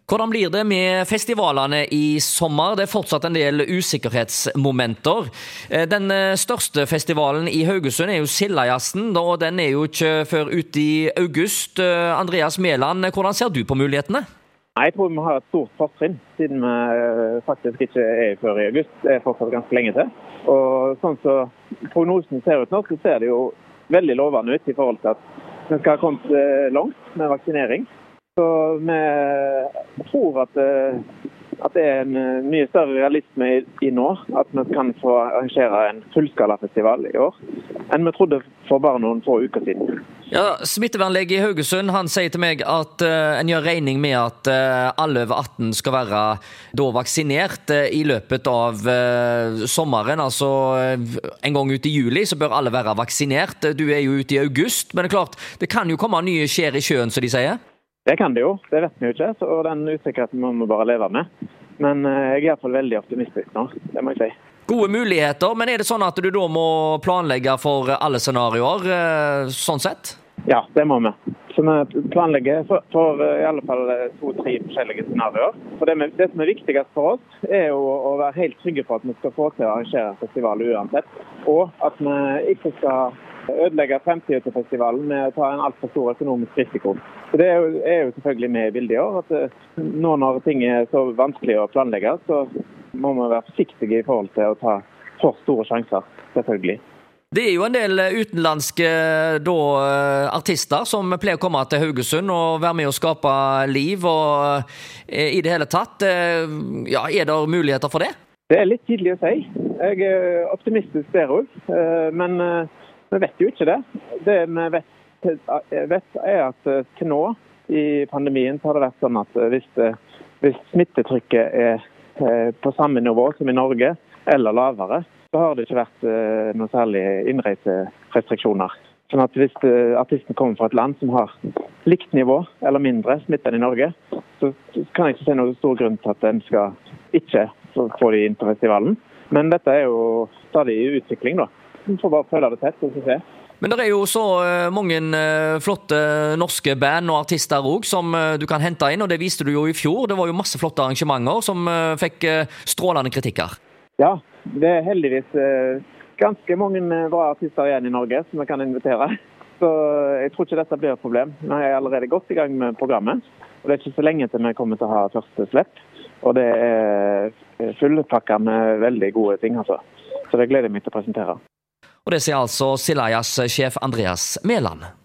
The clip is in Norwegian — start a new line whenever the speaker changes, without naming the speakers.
Hvordan blir det med festivalene i sommer? Det fortsatt en del usikkerhetsmomenter. Den største festivalen i Haugesund jo Sildajazzen, og den jo ikke før ut i august. Andreas Mæland, hvordan ser du på mulighetene?
Jeg tror vi har et stort fortrinn, siden vi faktisk ikke før i august. Det fortsatt ganske lenge til. Og sånn så prognosen ser ut nå, så ser det jo veldig lovende ut i forhold til at vi skal ha kommet langt med vaksinering. Så vi tror at det en mye større realisme i nå, at vi kan få arrangere en fullskalafestival i år, enn vi trodde for bare noen få uker siden.
Ja, smittevernlege i Haugesund, han sier til meg at en gjør regning med at alle over 18 skal være da vaksinert i løpet av sommeren, altså en gang ut i juli så bør alle være vaksinert. Du jo ute i august, men det klart, det kan jo komme nye skjer i sjøen, som de sier.
Det kan det jo, det vet vi jo ikke, og den usikkerheten må vi bare leve med. Men jeg i hvert fall veldig optimistisk nå, det må jeg si.
Gode muligheter, men det sånn at du da må planlegge for alle scenarioer, sånn sett?
Ja, det må vi. Så vi planlegger for i alle fall 2-3 forskjellige scenarioer. For det som viktigst for oss jo å være helt trygge på at vi skal få til å arrangere festival uansett, og at vi ikke skal ødelegge fremtiden til festivalen med å ta en alt for stor økonomisk risiko. Så det jo selvfølgelig med i bildet i år, at nå når ting så vanskelig å planlegge, så må man være forsiktige i forhold til å ta for store sjanser, selvfølgelig.
Det jo en del utenlandske artister som pleier å komme til Haugesund og være med å skape liv, og i det hele tatt, ja, det muligheter for det?
Det litt tidlig å si. Jeg optimistisk der også, men vi vet jo ikke det. Det vi vet at til nå i pandemien så har det vært sånn at hvis smittetrykket på samme nivå som i Norge, eller lavere, så har det ikke vært noen særlig innreiserestriksjoner. Sånn at hvis artisten kommer fra et land som har likt nivå eller mindre smitte enn i Norge, så kan jeg ikke se noen stor grunn til at den skal ikke få de inn på festivalen. Men dette jo stadig i utvikling da. Vi får bare følge det tett, så se.
Men det jo så mange flotte norske band og artister også, som du kan hente inn, og det viste du jo i fjor. Det var jo masse flotte arrangementer som fikk strålende kritikker.
Ja, det heldigvis ganske mange bra artister igjen i Norge som vi kan invitere. Så jeg tror ikke dette blir et problem. Vi allerede godt i gang med programmet, og det ikke så lenge til vi kommer til å ha første slipp. Og det fullpakket med veldig gode ting, altså. Så det gleder jeg meg til å presentere.
Og det sier altså Sildajazz-sjef Andreas Mæland.